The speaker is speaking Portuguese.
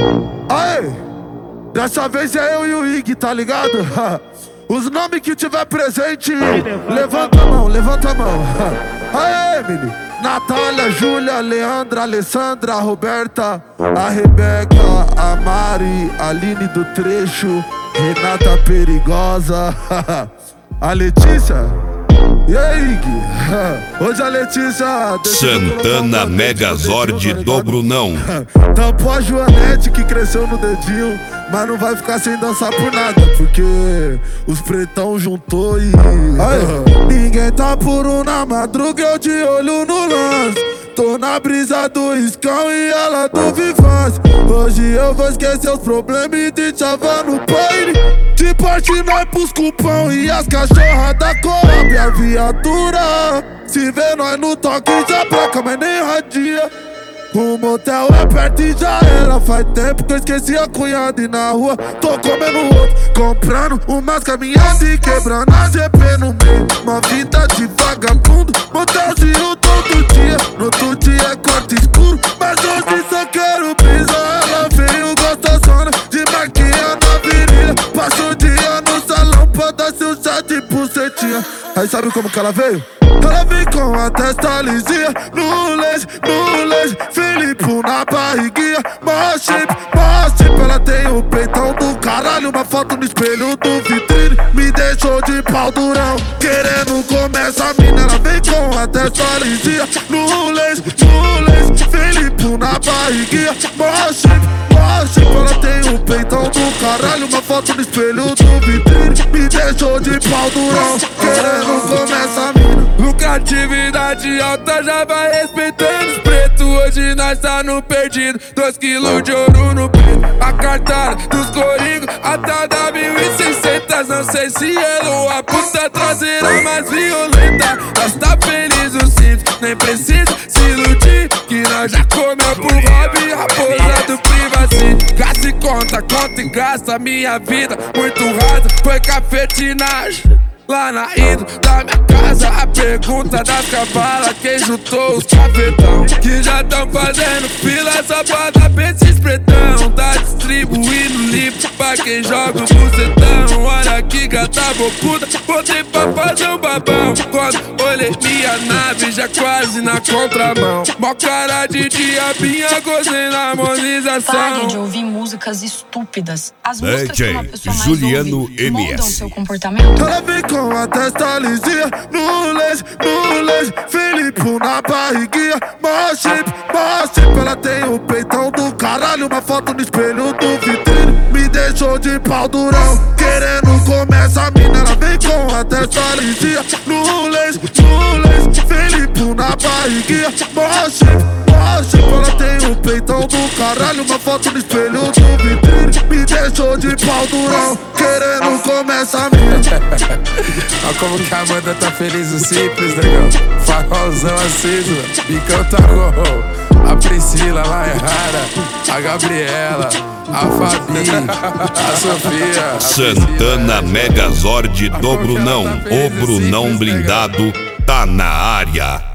Aê, dessa vez é eu e o Ig, tá ligado? Os nomes que tiver presente, levanta a mão, levanta a mão. Aê, Emily, Natália, Júlia, Leandra, Alessandra, Roberta, a Rebeca, a Mari, a Aline do Trecho, Renata Perigosa, a Letícia. E aí, Gui? Hoje a Letícia Santana Megazord do Brunão. Tampou a Joanete que cresceu no dedinho, mas não vai ficar sem dançar por nada, porque os pretão juntou e... Ninguém tá puro na madruga, eu de olho no lance. Tô na brisa do Iscão e ela do Vivaz. Hoje eu vou esquecer os problemas e de chava no baile. De parte nós pros cupão e as cachorras da Coab. A viatura se vê nós no toque já placa, mas nem radia. O motel é perto e já era. Faz tempo que eu esqueci a cunhada e na rua tô comendo outro, comprando umas caminhadas e quebrando a GP no meio. Uma vida de vagabundo, motelzinho todo dia. No outro dia é quarto escuro, mas hoje só quero brisa. Ela veio gostosona de maquinha na virilha. Passa o dia no salão pra dar seu chá de bucetinha. Aí sabe como que ela veio? Ela vem com a testa lisinha, no leite, Felipe na barriguinha, mó shape, ela tem o peitão do caralho, uma foto no espelho do vitrine, me deixou de pau durão, querendo comer essa mina. Ela vem com a testa lisinha, no leite, Felipe na barriguinha, mó shape, ela tem o peitão do caralho, uma foto no espelho do vitrine, me deixou de pau durão, querendo comer essa mina. Lucratividade alta já vai respeitando os pretos. Hoje nós tá no perdido, 2 quilos de ouro no peito. A cartada dos coringos, até da 1.600. Não sei se ela ou a puta traseira mais violenta. Nós tá feliz o simples, nem precisa se iludir, que nós já comeu por hobby, raposa do Privacy. Gasta e conta e gasta. Minha vida muito rasa, foi cafetinagem. Lá na intro da minha casa, a pergunta das cavalas: quem juntou os cafetão? Que já tão fazendo fila só pra dar pra esses pretão. Tá distribuindo livro pra quem joga o bucetão. Olha que gata bocuda, botei pra fazer um babão. Quando olhei minha nave, já quase na contramão. Mó cara de diabinha, gozei na harmonização. Pare de ouvir músicas estúpidas. As músicas que uma pessoa mais Juliano ouve MS. moldam seu comportamento. Ela vem com a testa lisinha, no leite, Felipe na barriguinha, mó shape, ela tem o peitão do caralho, uma foto no espelho do vitrine, me deixou de pau durão, querendo comer essa mina. Ela vem com a testa lisinha, no leite, Felipe na barriguinha, mó shape, ela tem o peitão do caralho, uma foto no espelho do vitrine, me deixou de pau durão, querendo comer essa mina. Olha como que a Amanda tá feliz, o simples, negão. Farolzão aceso, bicão tá gol. A Priscila lá é rara, a Gabriela, a Fabi, a Sofia, a Santana Megazord do Brunão. O Brunão blindado tá na área.